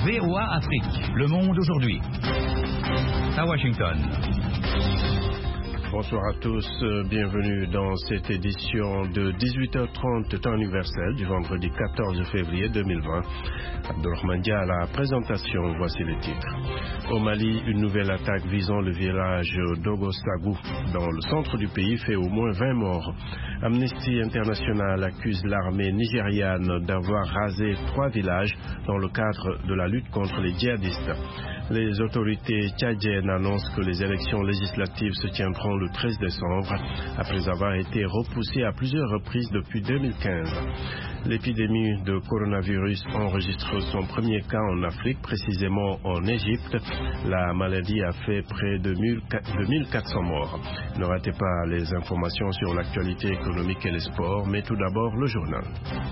VOA Afrique, le monde aujourd'hui. À Washington. Bonsoir à tous, bienvenue dans cette édition de 18h30 temps universel du vendredi 14 février 2020. Abdelrahman Dia à la présentation, voici les titres. Au Mali, une nouvelle attaque visant le village d'Ogosagou dans le centre du pays fait au moins 20 morts. Amnesty International accuse l'armée nigériane d'avoir rasé 3 villages dans le cadre de la lutte contre les djihadistes. Les autorités tchadiennes annoncent que les élections législatives se tiendront le 13 décembre, après avoir été repoussées à plusieurs reprises depuis 2015. L'épidémie de coronavirus enregistre son premier cas en Afrique, précisément en Égypte. La maladie a fait près de 1400 morts. Ne ratez pas les informations sur l'actualité économique et les sports, mais tout d'abord le journal.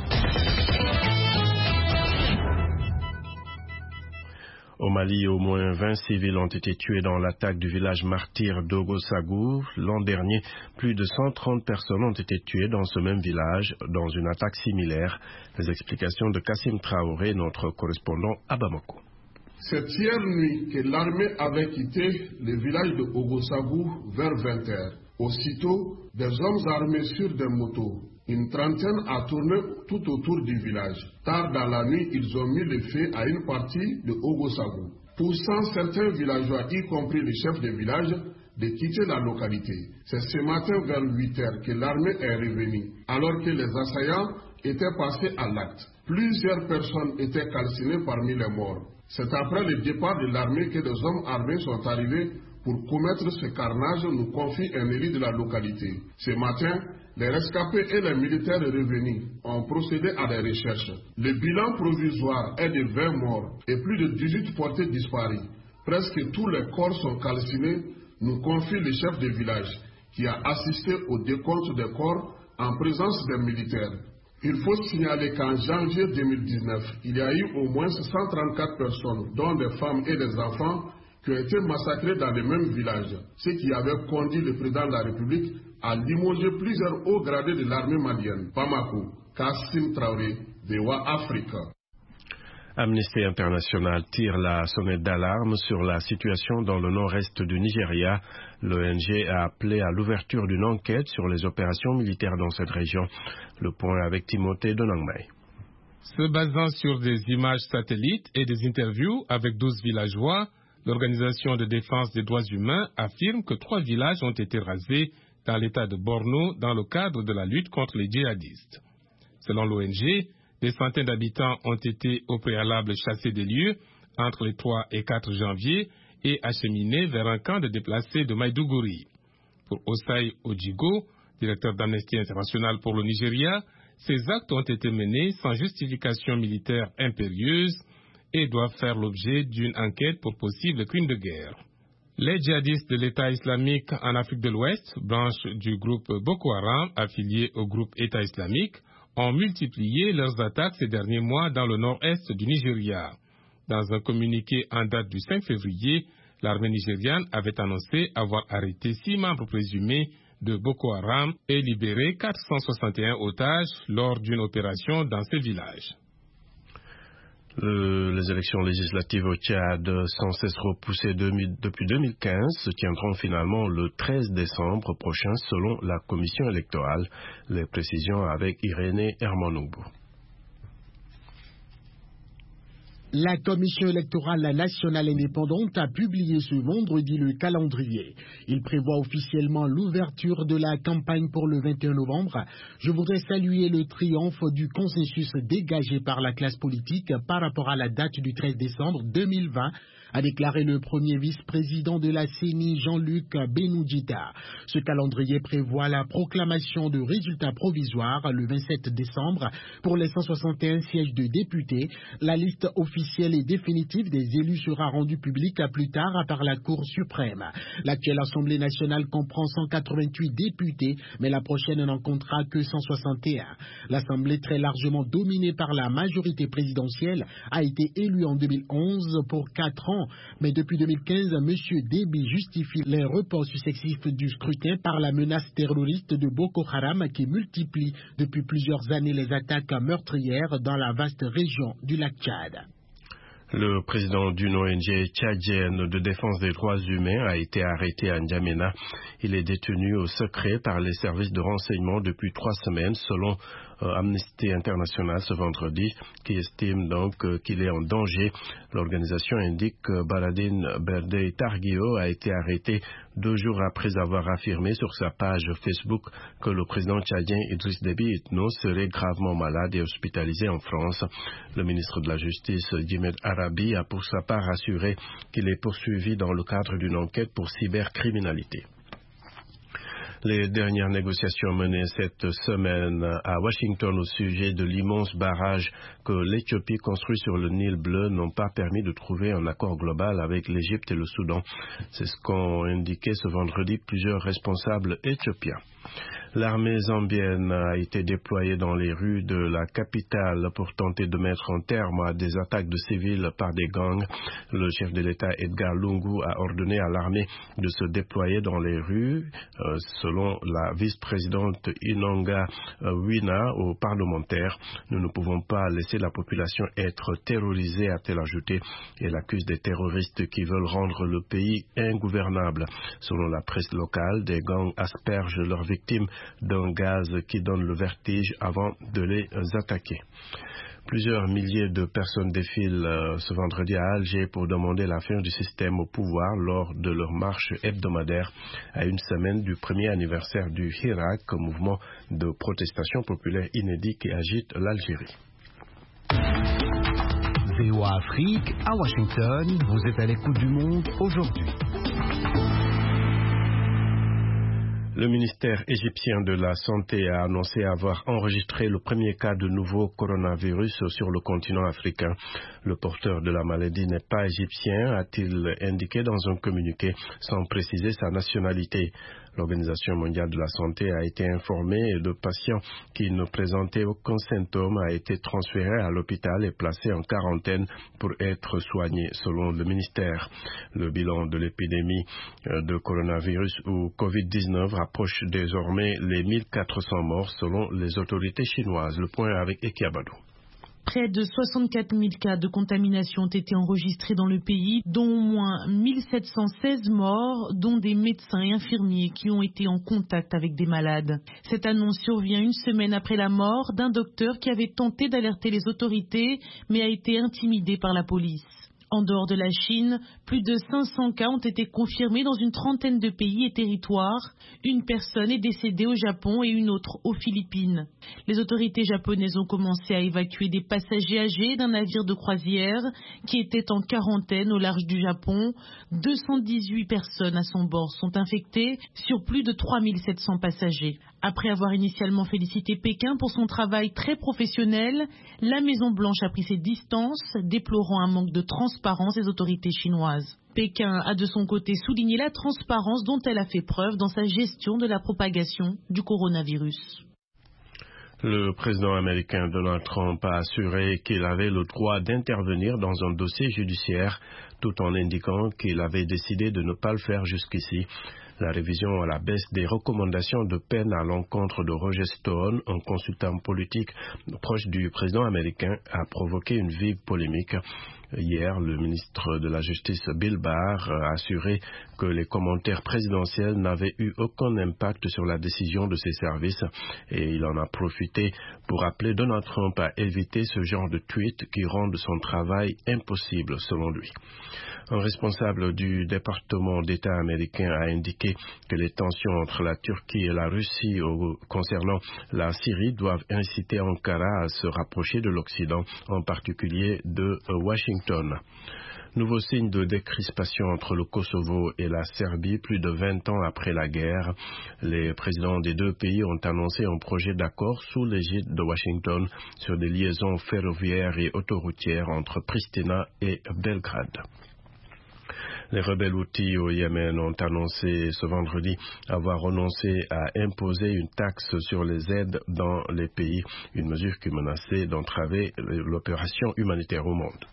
Au Mali, au moins 20 civils ont été tués dans l'attaque du village martyr d'Ogosagou. L'an dernier, plus de 130 personnes ont été tuées dans ce même village, dans une attaque similaire. Les explications de Kassim Traoré, notre correspondant à Bamako. C'est hier nuit que l'armée avait quitté le village de Ogosagou vers 20h. Aussitôt, des hommes armés sur des motos, une trentaine a tourné tout autour du village. Tard dans la nuit, ils ont mis le feu à une partie de Ogosagou, poussant certains villageois, y compris le chef de village, de quitter la localité. C'est ce matin vers 8h que l'armée est revenue, alors que les assaillants étaient passés à l'acte. Plusieurs personnes étaient calcinées parmi les morts. C'est après le départ de l'armée que des hommes armés sont arrivés pour commettre ce carnage, nous confie un élu de la localité. Ce matin, les rescapés et les militaires revenus ont procédé à des recherches. Le bilan provisoire est de 20 morts et plus de 18 portés disparus. Presque tous les corps sont calcinés, nous confie le chef de village, qui a assisté au décompte des corps en présence des militaires. Il faut signaler qu'en janvier 2019, il y a eu au moins 134 personnes, dont des femmes et des enfants, qui ont été massacrés dans le même village, ce qui avait conduit le président de la République à limoger plusieurs hauts gradés de l'armée malienne. Bamako, Kassim Traoré, VOA Afrique. Amnesty International tire la sonnette d'alarme sur la situation dans le nord-est du Nigeria. L'ONG a appelé à l'ouverture d'une enquête sur les opérations militaires dans cette région. Le point avec Timothée Donangmay. Se basant sur des images satellites et des interviews avec 12 villageois, l'Organisation de défense des droits humains affirme que 3 villages ont été rasés dans l'état de Borno dans le cadre de la lutte contre les djihadistes. Selon l'ONG, des centaines d'habitants ont été au préalable chassés des lieux entre les 3 et 4 janvier et acheminés vers un camp de déplacés de Maïdougouri. Pour Osai Ojigo, directeur d'Amnesty International pour le Nigeria, ces actes ont été menés sans justification militaire impérieuse et doivent faire l'objet d'une enquête pour possibles crimes de guerre. Les djihadistes de l'État islamique en Afrique de l'Ouest, branche du groupe Boko Haram affilié au groupe État islamique, ont multiplié leurs attaques ces derniers mois dans le nord-est du Nigeria. Dans un communiqué en date du 5 février, l'armée nigériane avait annoncé avoir arrêté 6 membres présumés de Boko Haram et libéré 461 otages lors d'une opération dans ces villages. Les élections législatives au Tchad, sans cesse repoussées depuis 2015, se tiendront finalement le 13 décembre prochain selon la commission électorale. Les précisions avec Irénée Hermanoubou. La Commission électorale nationale indépendante a publié ce vendredi le calendrier. Il prévoit officiellement l'ouverture de la campagne pour le 21 novembre. Je voudrais saluer le triomphe du consensus dégagé par la classe politique par rapport à la date du 13 décembre 2020, a déclaré le premier vice-président de la CENI, Jean-Luc Benoudjita. Ce calendrier prévoit la proclamation de résultats provisoires le 27 décembre pour les 161 sièges de députés. La liste officielle et définitive des élus sera rendue publique plus tard par la Cour suprême. L'actuelle Assemblée nationale comprend 188 députés, mais la prochaine n'en comptera que 161. L'Assemblée, très largement dominée par la majorité présidentielle, a été élue en 2011 pour 4 ans. Mais depuis 2015, M. Déby justifie les reports successifs du scrutin par la menace terroriste de Boko Haram qui multiplie depuis plusieurs années les attaques meurtrières dans la vaste région du lac Tchad. Le président d'une ONG tchadienne de défense des droits humains a été arrêté à N'Djamena. Il est détenu au secret par les services de renseignement depuis 3 semaines, selon Amnesty International ce vendredi, qui estime donc qu'il est en danger. L'organisation indique que Baladine Berdé Targuio a été arrêté 2 jours après avoir affirmé sur sa page Facebook que le président tchadien Idriss Déby Itno serait gravement malade et hospitalisé en France. Le ministre de la Justice, Dimed Arabi, a pour sa part assuré qu'il est poursuivi dans le cadre d'une enquête pour cybercriminalité. Les dernières négociations menées cette semaine à Washington au sujet de l'immense barrage que l'Éthiopie construit sur le Nil bleu n'ont pas permis de trouver un accord global avec l'Égypte et le Soudan. C'est ce qu'ont indiqué ce vendredi plusieurs responsables éthiopiens. L'armée zambienne a été déployée dans les rues de la capitale pour tenter de mettre un terme à des attaques de civils par des gangs. Le chef de l'État Edgar Lungu a ordonné à l'armée de se déployer dans les rues, selon la vice-présidente Inonga Wina aux parlementaires. Nous ne pouvons pas laisser la population être terrorisée, a-t-elle ajouté. Elle accuse des terroristes qui veulent rendre le pays ingouvernable. Selon la presse locale, des gangs aspergent leurs victimes d'un gaz qui donne le vertige avant de les attaquer. Plusieurs milliers de personnes défilent ce vendredi à Alger pour demander la fin du système au pouvoir lors de leur marche hebdomadaire à une semaine du premier anniversaire du Hirak, mouvement de protestation populaire inédit qui agite l'Algérie. VOA Afrique, à Washington, vous êtes à l'écoute du monde aujourd'hui. Le ministère égyptien de la Santé a annoncé avoir enregistré le premier cas de nouveau coronavirus sur le continent africain. Le porteur de la maladie n'est pas égyptien, a-t-il indiqué dans un communiqué sans préciser sa nationalité. L'Organisation mondiale de la santé a été informée et le patient qui ne présentait aucun symptôme a été transféré à l'hôpital et placé en quarantaine pour être soigné, selon le ministère. Le bilan de l'épidémie de coronavirus ou COVID-19 rapproche désormais les 1400 morts selon les autorités chinoises. Le point avec Ekiabadou. Près de 64 000 cas de contamination ont été enregistrés dans le pays, dont au moins 1716 morts, dont des médecins et infirmiers qui ont été en contact avec des malades. Cette annonce survient une semaine après la mort d'un docteur qui avait tenté d'alerter les autorités, mais a été intimidé par la police. En dehors de la Chine, plus de 500 cas ont été confirmés dans une trentaine de pays et territoires. Une personne est décédée au Japon et une autre aux Philippines. Les autorités japonaises ont commencé à évacuer des passagers âgés d'un navire de croisière qui était en quarantaine au large du Japon. 218 personnes à son bord sont infectées sur plus de 3700 passagers. Après avoir initialement félicité Pékin pour son travail très professionnel, la Maison-Blanche a pris ses distances, déplorant un manque de transparence des autorités chinoises. Pékin a de son côté souligné la transparence dont elle a fait preuve dans sa gestion de la propagation du coronavirus. Le président américain Donald Trump a assuré qu'il avait le droit d'intervenir dans un dossier judiciaire, tout en indiquant qu'il avait décidé de ne pas le faire jusqu'ici. La révision à la baisse des recommandations de peine à l'encontre de Roger Stone, un consultant politique proche du président américain, a provoqué une vive polémique. Hier, le ministre de la Justice Bill Barr a assuré que les commentaires présidentiels n'avaient eu aucun impact sur la décision de ses services et il en a profité pour appeler Donald Trump à éviter ce genre de tweets qui rendent son travail impossible, selon lui. Un responsable du département d'État américain a indiqué que les tensions entre la Turquie et la Russie concernant la Syrie doivent inciter Ankara à se rapprocher de l'Occident, en particulier de Washington. Nouveau signe de décrispation entre le Kosovo et la Serbie plus de 20 ans après la guerre. Les présidents des deux pays ont annoncé un projet d'accord sous l'égide de Washington sur des liaisons ferroviaires et autoroutières entre Pristina et Belgrade. Les rebelles houthis au Yémen ont annoncé ce vendredi avoir renoncé à imposer une taxe sur les aides dans les pays, une mesure qui menaçait d'entraver l'opération humanitaire au monde.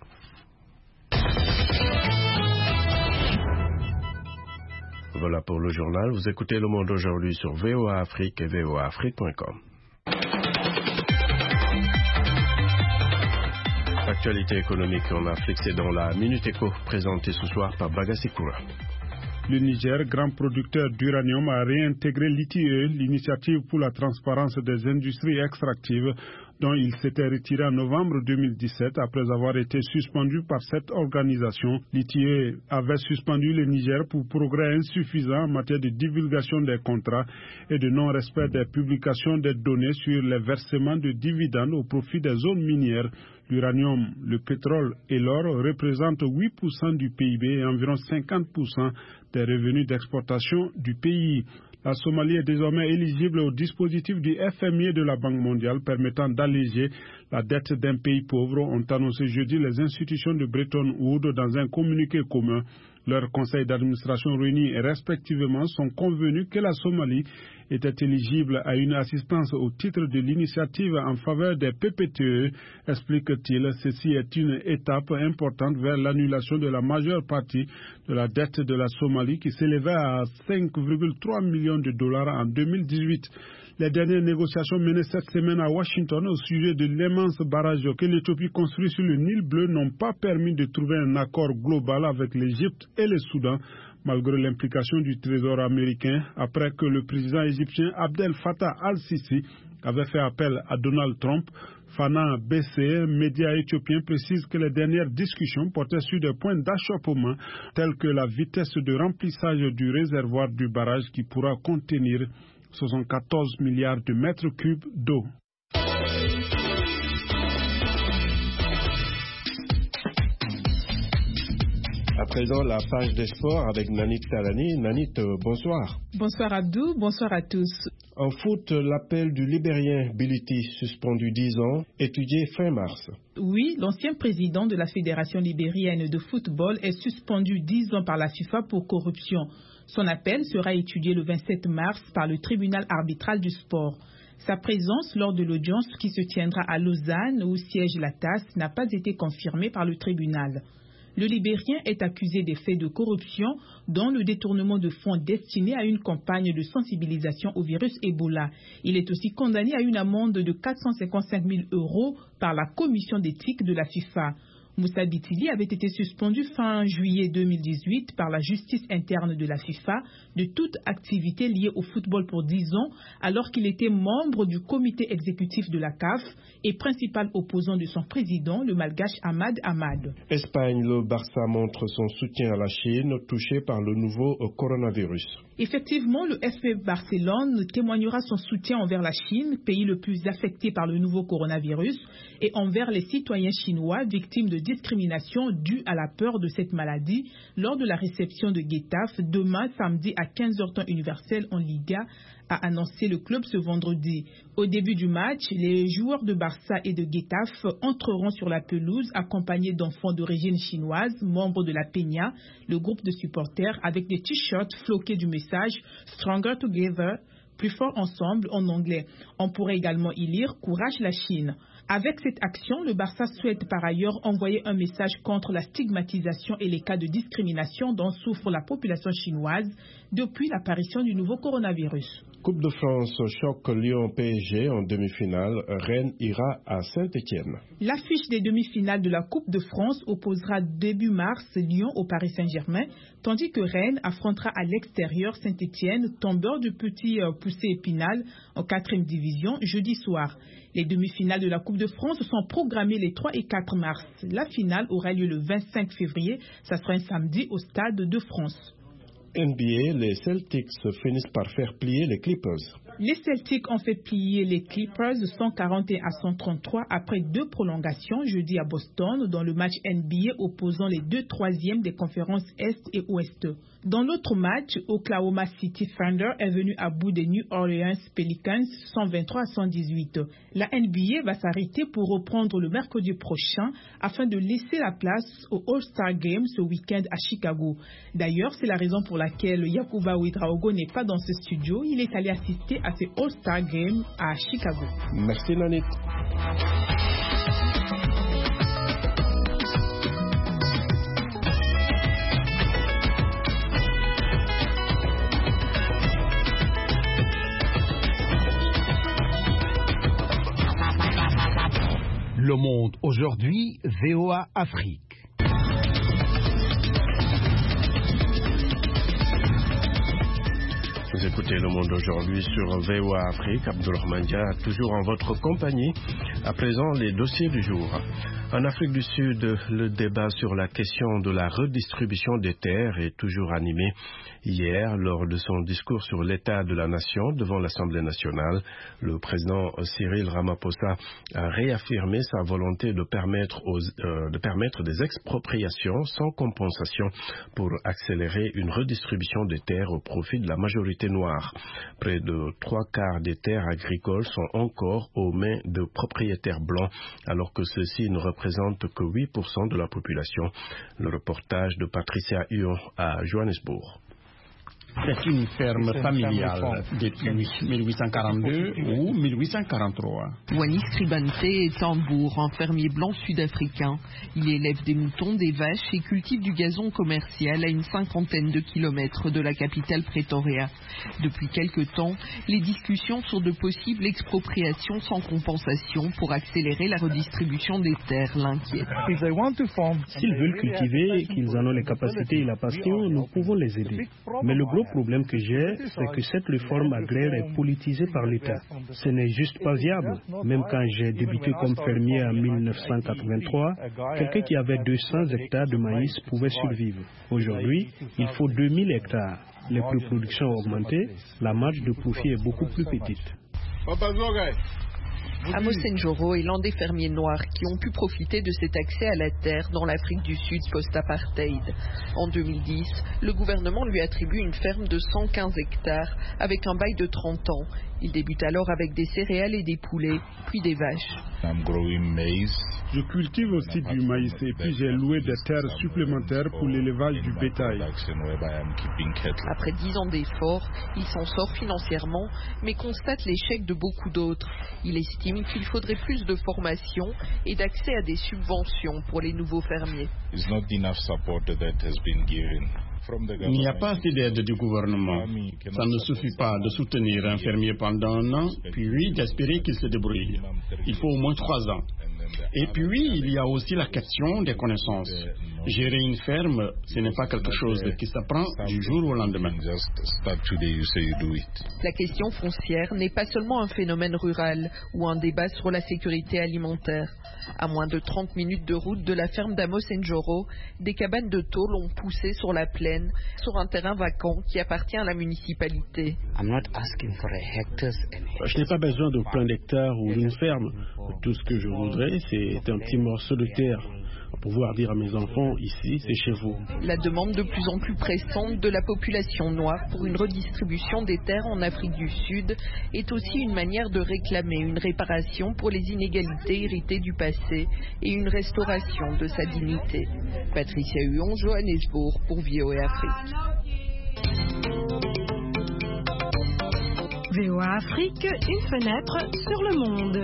Voilà pour le journal. Vous écoutez Le Monde aujourd'hui sur VOA Afrique et voaafrique.com. l'actualité économique en Afrique, c'est dans la Minute Éco, présentée ce soir par Bagassi Koura. Le Niger, grand producteur d'uranium, a réintégré l'ITIE, l'initiative pour la transparence des industries extractives, dont il s'était retiré en novembre 2017 après avoir été suspendu par cette organisation. L'ITIE avait suspendu le Niger pour progrès insuffisants en matière de divulgation des contrats et de non-respect des publications des données sur les versements de dividendes au profit des zones minières. L'uranium, le pétrole et l'or représentent 8% du PIB et environ 50% des revenus d'exportation du pays. La Somalie est désormais éligible au dispositif du FMI et de la Banque mondiale permettant d'alléger la dette d'un pays pauvre, ont annoncé jeudi les institutions de Bretton Woods dans un communiqué commun. Leurs conseils d'administration réunis respectivement sont convenus que la Somalie était éligible à une assistance au titre de l'initiative en faveur des PPTE, explique-t-il. Ceci est une étape importante vers l'annulation de la majeure partie de la dette de la Somalie qui s'élevait à 5,3 millions de dollars en 2018. Les dernières négociations menées cette semaine à Washington au sujet de l'immense barrage que l'Éthiopie construit sur le Nil bleu n'ont pas permis de trouver un accord global avec l'Égypte et le Soudan, malgré l'implication du Trésor américain, après que le président égyptien Abdel Fattah al-Sisi avait fait appel à Donald Trump. Fana BC, média éthiopien, précise que les dernières discussions portaient sur des points d'achoppement tels que la vitesse de remplissage du réservoir du barrage qui pourra contenir 74 milliards de mètres cubes d'eau. À présent, la page des sports avec Nanit Talani. Nanit, bonsoir. Bonsoir Abdou, bonsoir à tous. En foot, l'appel du Libérien Bility, suspendu 10 ans, étudié fin mars. Oui, l'ancien président de la Fédération libérienne de football est suspendu 10 ans par la FIFA pour corruption. Son appel sera étudié le 27 mars par le tribunal arbitral du sport. Sa présence lors de l'audience qui se tiendra à Lausanne, où siège la TAS, n'a pas été confirmée par le tribunal. Le Libérien est accusé des faits de corruption, dont le détournement de fonds destinés à une campagne de sensibilisation au virus Ebola. Il est aussi condamné à une amende de 455 000 € par la commission d'éthique de la FIFA. Moussa Bitili avait été suspendu fin juillet 2018 par la justice interne de la FIFA de toute activité liée au football pour 10 ans, alors qu'il était membre du comité exécutif de la CAF et principal opposant de son président, le malgache Ahmad Ahmad. Espagne, le Barça montre son soutien à la Chine, touchée par le nouveau coronavirus. Effectivement, le FC Barcelone témoignera son soutien envers la Chine, pays le plus affecté par le nouveau coronavirus, et envers les citoyens chinois victimes de discrimination due à la peur de cette maladie lors de la réception de Getafe demain samedi à 15h temps universel en Liga, a annoncé le club ce vendredi. Au début du match, les joueurs de Barça et de Getafe entreront sur la pelouse accompagnés d'enfants d'origine chinoise, membres de la Peña, le groupe de supporters, avec des t-shirts floqués du message « Stronger Together », plus fort ensemble en anglais. On pourrait également y lire « Courage la Chine ». Avec cette action, le Barça souhaite par ailleurs envoyer un message contre la stigmatisation et les cas de discrimination dont souffre la population chinoise depuis l'apparition du nouveau coronavirus. Coupe de France, choc Lyon-PSG en demi-finale. Rennes ira à Saint-Étienne. L'affiche des demi-finales de la Coupe de France opposera début mars Lyon au Paris Saint-Germain, tandis que Rennes affrontera à l'extérieur Saint-Étienne, tombeur du petit poussé Épinal en 4e division, jeudi soir. Les demi-finales de la Coupe de France sont programmées les 3 et 4 mars. La finale aura lieu le 25 février. Ça sera un samedi au Stade de France. NBA, les Celtics finissent par faire plier les Clippers. Les Celtics ont fait plier les Clippers 141 à 133 après 2 prolongations jeudi à Boston dans le match NBA opposant les 2 troisièmes des conférences Est et Ouest. Dans l'autre match, Oklahoma City Thunder est venu à bout des New Orleans Pelicans 123 à 118. La NBA va s'arrêter pour reprendre le mercredi prochain afin de laisser la place au All-Star Game ce week-end à Chicago. D'ailleurs, c'est la raison pour laquelle Yacouba Ouedraogo n'est pas dans ce studio. Il est allé assister à ces All-Star Game à Chicago. Merci Nanit. Le monde Monde aujourd'hui, VOA Afrique. Vous écoutez Le Monde aujourd'hui sur VOA Afrique. Abdourahmane Dia, toujours en votre compagnie. À présent, les dossiers du jour. En Afrique du Sud, le débat sur la question de la redistribution des terres est toujours animé. Hier, lors de son discours sur l'état de la nation devant l'Assemblée nationale, le président Cyril Ramaphosa a réaffirmé sa volonté de permettre des expropriations sans compensation pour accélérer une redistribution des terres au profit de la majorité noire. Près de 3/4 des terres agricoles sont encore aux mains de propriétaires blancs, alors que ceux-ci ne représentent que 8% de la population. Le reportage de Patricia Huon à Johannesburg. C'est une ferme familiale depuis 1842 ou 1843. Wanis Kribante est un bourg, un fermier blanc sud-africain. Il élève des moutons, des vaches et cultive du gazon commercial à une 50aine de kilomètres de la capitale Pretoria. Depuis quelque temps, les discussions sur de possibles expropriations sans compensation pour accélérer la redistribution des terres l'inquiètent. S'ils veulent cultiver, qu'ils en ont les capacités et la passion, nous pouvons les aider. Mais le gros problème que j'ai, c'est que cette réforme agraire est politisée par l'État. Ce n'est juste pas viable. Même quand j'ai débuté comme fermier en 1983, quelqu'un qui avait 200 hectares de maïs pouvait survivre. Aujourd'hui, il faut 2000 hectares. Les prix de production ont augmenté, la marge de profit est beaucoup plus petite. Amos Njoro est l'un des fermiers noirs qui ont pu profiter de cet accès à la terre dans l'Afrique du Sud post-apartheid. En 2010, le gouvernement lui attribue une ferme de 115 hectares avec un bail de 30 ans. Il débute alors avec des céréales et des poulets, puis des vaches. Je cultive aussi du maïs et puis j'ai loué des terres supplémentaires pour l'élevage du bétail. Après 10 ans d'efforts, il s'en sort financièrement, mais constate l'échec de beaucoup d'autres. Il estime qu'il faudrait plus de formation et d'accès à des subventions pour les nouveaux fermiers. Il n'y a pas assez d'aide du gouvernement. Ça ne suffit pas de soutenir un fermier pendant un an, puis d'espérer qu'il se débrouille. Il faut au moins 3 ans. Et puis, il y a aussi la question des connaissances. Gérer une ferme, ce n'est pas quelque chose qui s'apprend du jour au lendemain. La question foncière n'est pas seulement un phénomène rural ou un débat sur la sécurité alimentaire. À moins de 30 minutes de route de la ferme d'Amos Njoro, des cabanes de tôle ont poussé sur la plaine, sur un terrain vacant qui appartient à la municipalité. Je n'ai pas besoin de plein d'hectares ou d'une ferme. Tout ce que je voudrais, c'est un petit morceau de terre. Pour pouvoir dire à mes enfants, ici, c'est chez vous. La demande de plus en plus pressante de la population noire pour une redistribution des terres en Afrique du Sud est aussi une manière de réclamer une réparation pour les inégalités héritées du passé et une restauration de sa dignité. Patricia Huon, Johannesburg pour VOA Afrique. VOA Afrique, une fenêtre sur le monde.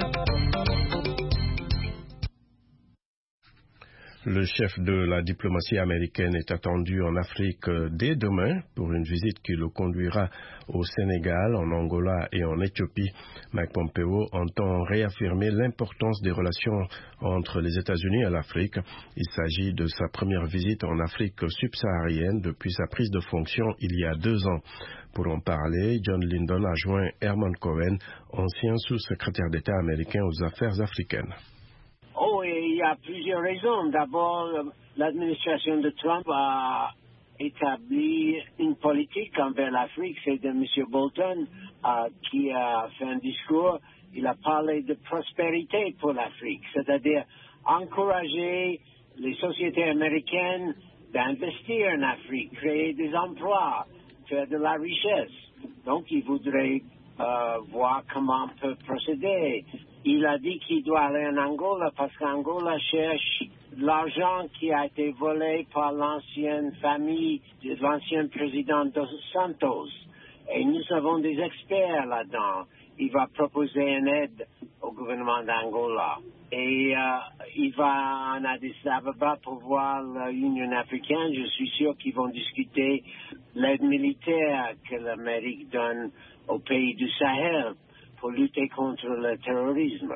Le chef de la diplomatie américaine est attendu en Afrique dès demain pour une visite qui le conduira au Sénégal, en Angola et en Éthiopie. Mike Pompeo entend réaffirmer l'importance des relations entre les États-Unis et l'Afrique. Il s'agit de sa première visite en Afrique subsaharienne depuis sa prise de fonction il y a 2 ans. Pour en parler, John Lyndon a joint Herman Cohen, ancien sous-secrétaire d'État américain aux affaires africaines. Il y a plusieurs raisons. D'abord, l'administration de Trump a établi une politique envers l'Afrique. C'est de M. Bolton qui a fait un discours. Il a parlé de prospérité pour l'Afrique, c'est-à-dire encourager les sociétés américaines d'investir en Afrique, créer des emplois, faire de la richesse. Donc, il voudrait voir comment on peut procéder. Il a dit qu'il doit aller en Angola parce qu'Angola cherche l'argent qui a été volé par l'ancienne famille de l'ancien président Dos Santos. Et nous avons des experts là-dedans. Il va proposer une aide au gouvernement d'Angola. Et il va en Addis Ababa pour voir l'Union africaine. Je suis sûr qu'ils vont discuter l'aide militaire que l'Amérique donne aux pays du Sahel pour lutter contre le terrorisme.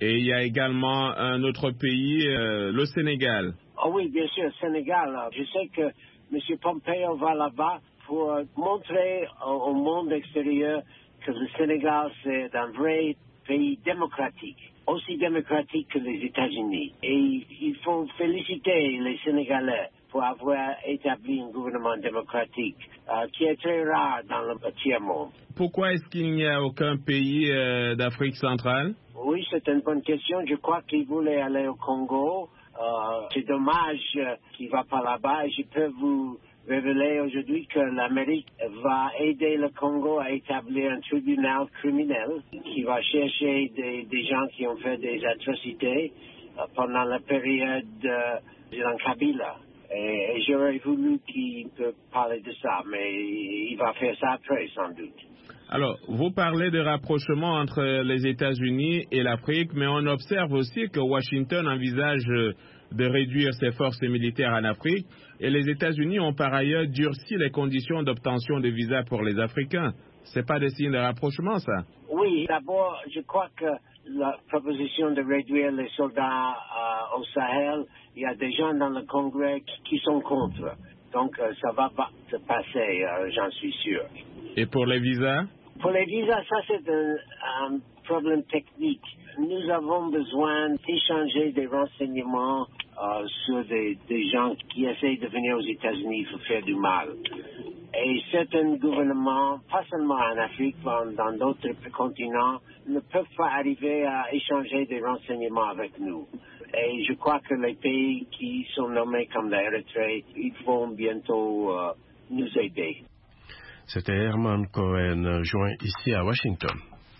Et il y a également un autre pays, le Sénégal. Oh oui, bien sûr, Sénégal. Je sais que M. Pompeo va là-bas pour montrer au monde extérieur que le Sénégal, c'est un vrai pays démocratique, aussi démocratique que les États-Unis. Et il faut féliciter les Sénégalais pour avoir établi un gouvernement démocratique qui est très rare dans le tiers-monde. Pourquoi est-ce qu'il n'y a aucun pays d'Afrique centrale? Oui, c'est une bonne question. Je crois qu'il voulait aller au Congo. C'est dommage qu'il ne va pas là-bas. Et je peux vous révéler aujourd'hui que l'Amérique va aider le Congo à établir un tribunal criminel qui va chercher des gens qui ont fait des atrocités pendant la période de Kabila. Et j'aurais voulu qu'il peut parler de ça, mais il va faire ça après, sans doute. Alors, vous parlez de rapprochement entre les États-Unis et l'Afrique, mais on observe aussi que Washington envisage de réduire ses forces militaires en Afrique, et les États-Unis ont par ailleurs durci les conditions d'obtention de visas pour les Africains. C'est pas des signes de rapprochement, ça? Oui, d'abord, je crois que la proposition de réduire les soldats au Sahel, il y a des gens dans le Congrès qui sont contre. Donc, ça va pas se passer, j'en suis sûr. Et pour les visas? Pour les visas, ça c'est un problème technique. Nous avons besoin d'échanger des renseignements sur des gens qui essayent de venir aux États-Unis pour faire du mal. Et certains gouvernements, pas seulement en Afrique, mais dans d'autres continents, ne peuvent pas arriver à échanger des renseignements avec nous. Et je crois que les pays qui sont nommés comme l'Érythrée, ils vont bientôt nous aider. C'était Herman Cohen, joint ici à Washington.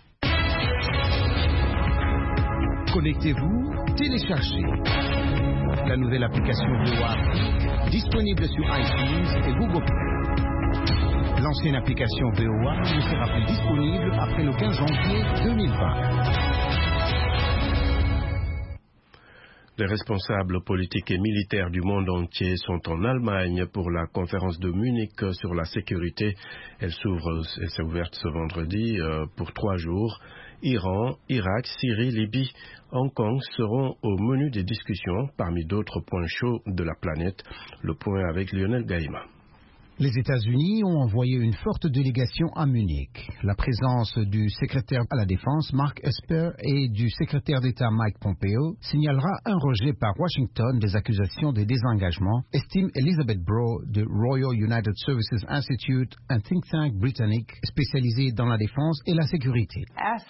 Connectez-vous, téléchargez la nouvelle application VOA disponible sur iTunes et Google Play. L'ancienne application VOA ne sera plus disponible après le 15 janvier 2020. Les responsables politiques et militaires du monde entier sont en Allemagne pour la conférence de Munich sur la sécurité. Elle s'est ouverte ce vendredi pour 3 jours. Iran, Irak, Syrie, Libye, Hong Kong seront au menu des discussions parmi d'autres points chauds de la planète. Le point avec Lionel Gaïma. Les États-Unis ont envoyé une forte délégation à Munich. La présence du secrétaire à la Défense, Mark Esper, et du secrétaire d'État, Mike Pompeo, signalera un rejet par Washington des accusations de désengagement, estime Elizabeth Brough du Royal United Services Institute, un think tank britannique spécialisé dans la défense et la sécurité.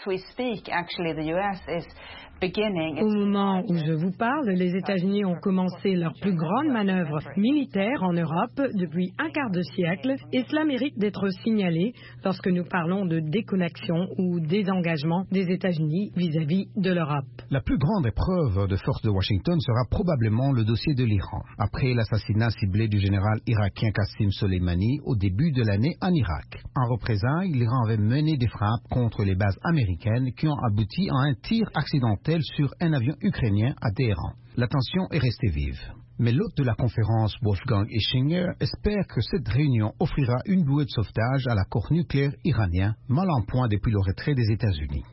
Au moment où je vous parle, les États-Unis ont commencé leur plus grande manœuvre militaire en Europe depuis un quart de siècle, et cela mérite d'être signalé lorsque nous parlons de déconnexion ou désengagement des États-Unis vis-à-vis de l'Europe. La plus grande épreuve de force de Washington sera probablement le dossier de l'Iran, après l'assassinat ciblé du général irakien Qassim Soleimani au début de l'année en Irak. En représailles, l'Iran avait mené des frappes contre les bases américaines qui ont abouti à un tir accidentel sur un avion ukrainien à Téhéran. La tension est restée vive. Mais l'hôte de la conférence, Wolfgang Ischinger, espère que cette réunion offrira une bouée de sauvetage à l'accord nucléaire iranien, mal en point depuis le retrait des États-Unis.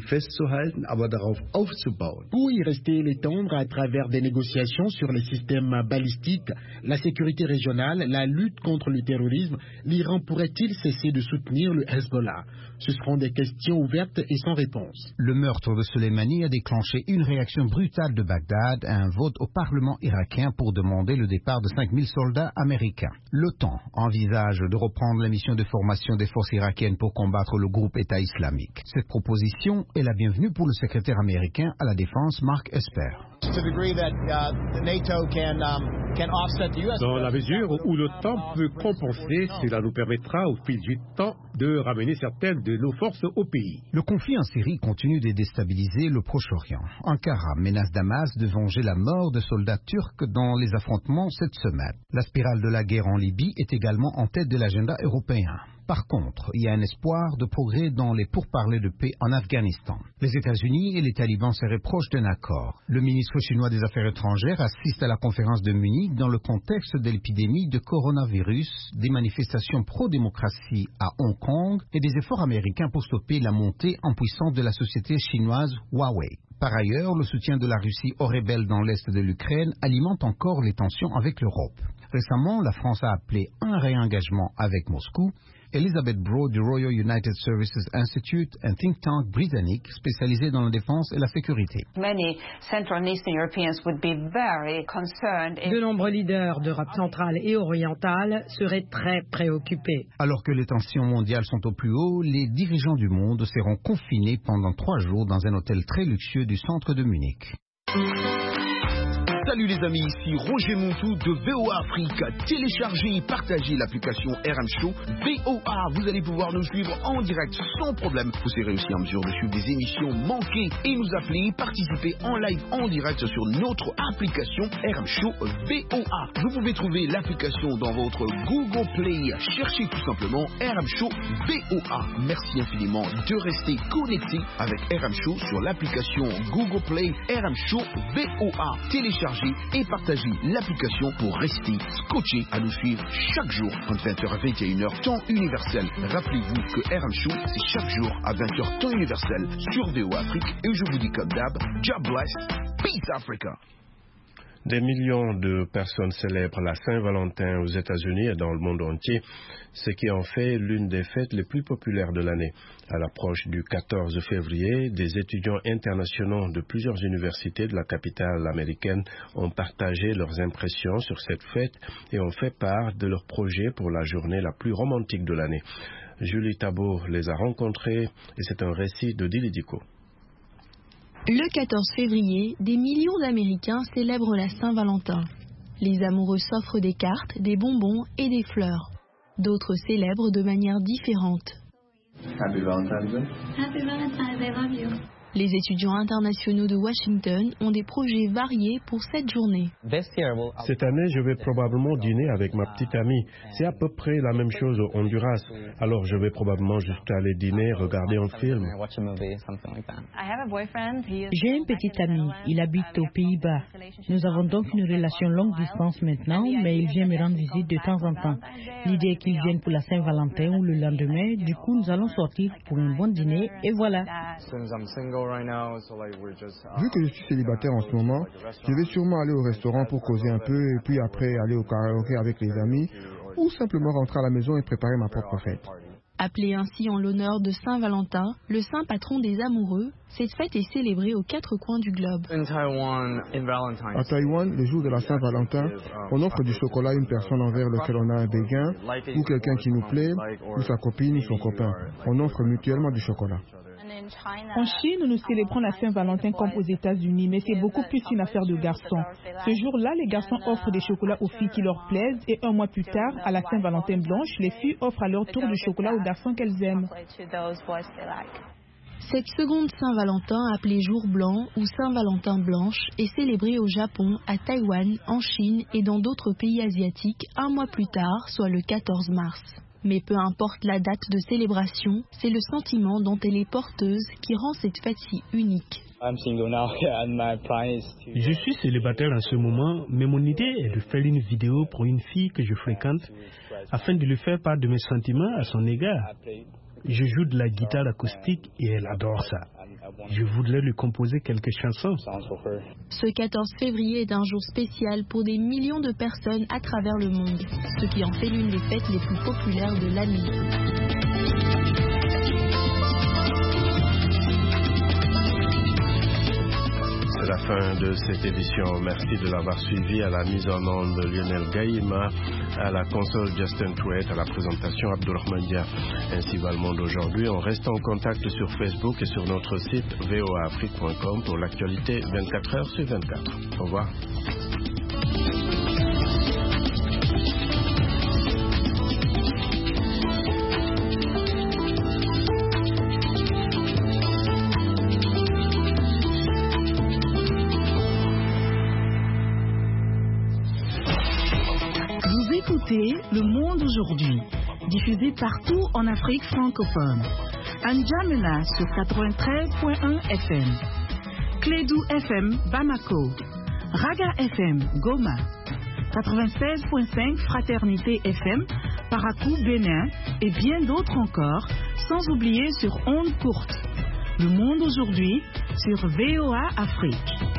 Pour y rester et l'étendre à travers des négociations sur les systèmes balistiques, la sécurité régionale, la lutte contre le terrorisme, l'Iran pourrait-il cesser de soutenir le Hezbollah? Ce seront des questions ouvertes et sans réponse. Le meurtre de Soleimani a déclenché une réaction brutale de Bagdad à un vote au Parlement irakien pour demander le départ de 5000 soldats américains. L'OTAN envisage de reprendre la mission de formation des forces irakiennes pour combattre le groupe État islamique. Cette proposition est la bienvenue pour le secrétaire américain à la Défense, Mark Esper. Dans la mesure où l'OTAN peut compenser, cela nous permettra au fil du temps de ramener certaines de nos forces au pays. Le conflit en Syrie continue de déstabiliser le Proche-Orient. Ankara menace Damas de venger la mort de soldats turcs dans les affrontements cette semaine. La spirale de la guerre en Libye est également en tête de l'agenda européen. Par contre, il y a un espoir de progrès dans les pourparlers de paix en Afghanistan. Les États-Unis et les talibans seraient proches d'un accord. Le ministre chinois des Affaires étrangères assiste à la conférence de Munich dans le contexte de l'épidémie de coronavirus, des manifestations pro-démocratie à Hong Kong et des efforts américains pour stopper la montée en puissance de la société chinoise Huawei. Par ailleurs, le soutien de la Russie aux rebelles dans l'est de l'Ukraine alimente encore les tensions avec l'Europe. Récemment, la France a appelé un réengagement avec Moscou. Elizabeth Bro du Royal United Services Institute, un think tank britannique spécialisé dans la défense et la sécurité. De nombreux leaders d'Europe centrale et orientale seraient très préoccupés. Alors que les tensions mondiales sont au plus haut, les dirigeants du monde seront confinés pendant 3 jours dans un hôtel très luxueux du centre de Munich. Salut les amis, ici Roger Montou de VOA Afrique. Téléchargez et partagez l'application RM Show VOA. Vous allez pouvoir nous suivre en direct sans problème. Vous serez aussi en mesure de suivre des émissions manquées et nous appeler, participer en live en direct sur notre application RM Show VOA. Vous pouvez trouver l'application dans votre Google Play. Cherchez tout simplement RM Show VOA. Merci infiniment de rester connecté avec RM Show sur l'application Google Play RM Show VOA. Téléchargez et partagez l'application pour rester scotché à nous suivre chaque jour entre 20h à 21h temps universel. Rappelez-vous que RM Show c'est chaque jour à 20h temps universel sur VOA Afrique et je vous dis comme d'hab, God bless, peace Africa. Des millions de personnes célèbrent la Saint-Valentin aux États-Unis et dans le monde entier, ce qui en fait l'une des fêtes les plus populaires de l'année. À l'approche du 14 février, des étudiants internationaux de plusieurs universités de la capitale américaine ont partagé leurs impressions sur cette fête et ont fait part de leurs projets pour la journée la plus romantique de l'année. Julie Tabot les a rencontrés et c'est un récit de Dili Diko. Le 14 février, des millions d'Américains célèbrent la Saint-Valentin. Les amoureux s'offrent des cartes, des bonbons et des fleurs. D'autres célèbrent de manière différente. Happy Valentine's Day. Happy Valentine's Day, love you. Les étudiants internationaux de Washington ont des projets variés pour cette journée. Cette année, je vais probablement dîner avec ma petite amie. C'est à peu près la même chose au Honduras. Alors, je vais probablement juste aller dîner, regarder un film. J'ai une petite amie. Il habite aux Pays-Bas. Nous avons donc une relation longue distance maintenant, mais il vient me rendre visite de temps en temps. L'idée est qu'il vienne pour la Saint-Valentin ou le lendemain. Du coup, nous allons sortir pour un bon dîner et voilà. Vu que je suis célibataire en ce moment, je vais sûrement aller au restaurant pour causer un peu et puis après aller au karaoké avec les amis ou simplement rentrer à la maison et préparer ma propre fête. Appelée ainsi en l'honneur de Saint-Valentin, le saint patron des amoureux, cette fête est célébrée aux 4 coins du globe. À Taïwan, le jour de la Saint-Valentin, on offre du chocolat à une personne envers laquelle on a un béguin, ou quelqu'un qui nous plaît, ou sa copine ou son copain. On offre mutuellement du chocolat. En Chine, nous célébrons la Saint-Valentin comme aux États-Unis, mais c'est beaucoup plus une affaire de garçons. Ce jour-là, les garçons offrent des chocolats aux filles qui leur plaisent et un mois plus tard, à la Saint-Valentin blanche, les filles offrent à leur tour du chocolat aux garçons qu'elles aiment. Cette seconde Saint-Valentin, appelée Jour blanc ou Saint-Valentin blanche, est célébrée au Japon, à Taïwan, en Chine et dans d'autres pays asiatiques un mois plus tard, soit le 14 mars. Mais peu importe la date de célébration, c'est le sentiment dont elle est porteuse qui rend cette fête si unique. Je suis célibataire en ce moment, mais mon idée est de faire une vidéo pour une fille que je fréquente afin de lui faire part de mes sentiments à son égard. Je joue de la guitare acoustique et elle adore ça. Je voudrais lui composer quelques chansons. Ce 14 février est un jour spécial pour des millions de personnes à travers le monde, ce qui en fait l'une des fêtes les plus populaires de l'année. C'est la fin de cette édition. Merci de l'avoir suivi. À la mise en onde Lionel Gaïma, à la console Justin Truett, à la présentation Abdulrahman Dia. Ainsi va le monde aujourd'hui. On reste en contact sur Facebook et sur notre site voaafrique.com pour l'actualité 24 heures sur 24. Au revoir. Le Monde aujourd'hui, diffusé partout en Afrique francophone. N'Djamena sur 93.1 FM, Clédou FM Bamako, Raga FM Goma, 96.5 Fraternité FM Parakou Bénin et bien d'autres encore, sans oublier sur ondes courtes. Le monde aujourd'hui sur VOA Afrique.